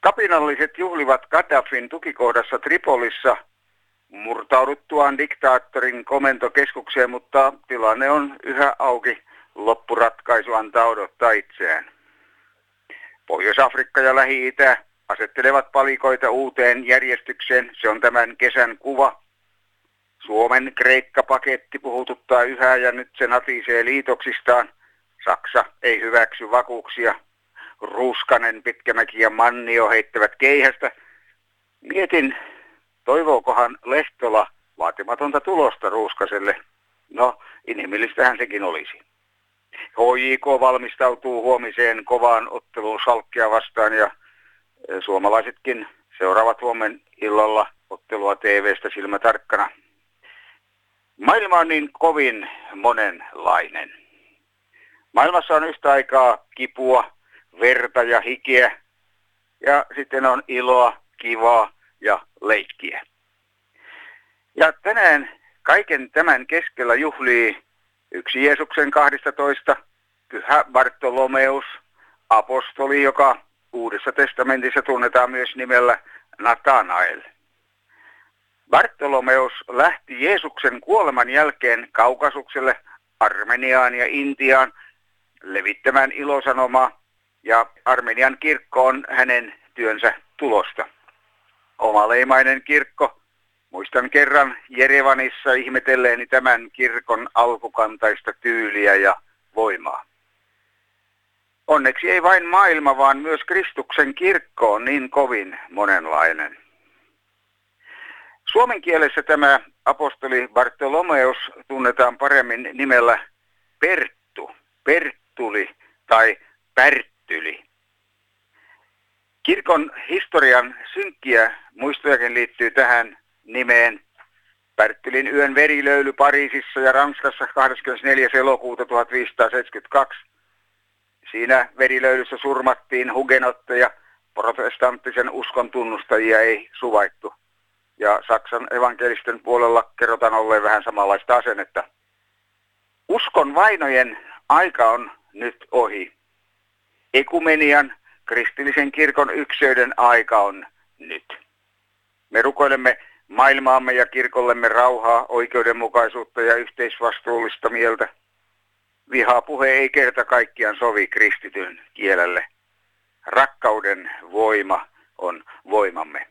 Kapinalliset juhlivat Gaddafin tukikohdassa Tripolissa murtauduttuaan diktaattorin komentokeskukseen, mutta tilanne on yhä auki. Loppuratkaisu antaa odottaa itseään. Pohjois-Afrikka ja Lähi-Itä asettelevat palikoita uuteen järjestykseen. Se on tämän kesän kuva. Suomen Kreikka-paketti puhututtaa yhä ja nyt se natisee liitoksistaan. Saksa ei hyväksy vakuuksia. Ruuskanen, Pitkämäki ja Mannio heittävät keihästä. Mietin, toivookohan Lehtola vaatimatonta tulosta Ruuskaselle. No, inhimillistähän sekin olisi. HJK valmistautuu huomiseen kovaan otteluun Schalkea vastaan ja suomalaisetkin seuraavat huomen illalla ottelua TV:stä silmä tarkkana. Maailma on niin kovin monenlainen. Maailmassa on yhtä aikaa kipua, verta ja hikeä ja sitten on iloa, kivaa ja leikkiä. Ja tänään kaiken tämän keskellä juhlii yksi Jeesuksen 12, Pyhä Bartolomeus, apostoli, joka Uudessa testamentissa tunnetaan myös nimellä Natanael. Bartolomeus lähti Jeesuksen kuoleman jälkeen Kaukasukselle, Armeniaan ja Intiaan levittämään ilosanomaa, ja Armenian kirkko on hänen työnsä tulosta. Omaleimainen kirkko. Muistan kerran Jerevanissa ihmetelleeni tämän kirkon alkukantaista tyyliä ja voimaa. Onneksi ei vain maailma, vaan myös Kristuksen kirkko on niin kovin monenlainen. Suomen kielessä tämä apostoli Bartolomeus tunnetaan paremmin nimellä Perttu, Perttuli tai Pärttyli. Kirkon historian synkkiä muistojakin liittyy tähän nimeen. Pärttylin yön verilöyly Pariisissa ja Ranskassa 24. elokuuta 1572. Siinä verilöylyssä surmattiin hugenotteja, protestanttisen uskon tunnustajia ei suvaittu. Ja Saksan evankelisten puolella kerrotaan olleen vähän samanlaista asennetta. Uskon vainojen aika on nyt ohi. Ekumenian, kristillisen kirkon ykseyden aika on nyt. Me rukoilemme maailmaamme ja kirkollemme rauhaa, oikeudenmukaisuutta ja yhteisvastuullista mieltä. Vihapuhe ei kerta kaikkiaan sovi kristityn kielelle. Rakkauden voima on voimamme.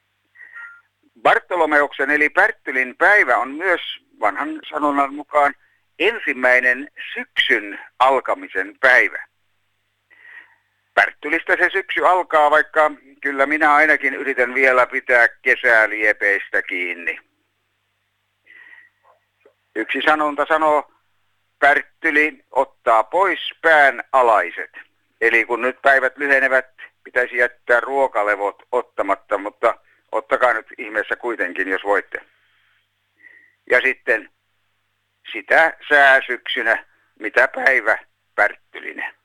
Bartolomeuksen eli Pärttylin päivä on myös vanhan sanonnan mukaan ensimmäinen syksyn alkamisen päivä. Pärttylistä se syksy alkaa, vaikka kyllä minä ainakin yritän vielä pitää kesäliepeistä kiinni. Yksi sanonta sanoo, Pärttyli ottaa pois pään alaiset. Eli kun nyt päivät lyhenevät, pitäisi jättää ruokalevot ottamatta, mutta ottakaa nyt ihmeessä kuitenkin, jos voitte. Ja sitten sitä sääsyksynä, mitä päivä Pärttylinen.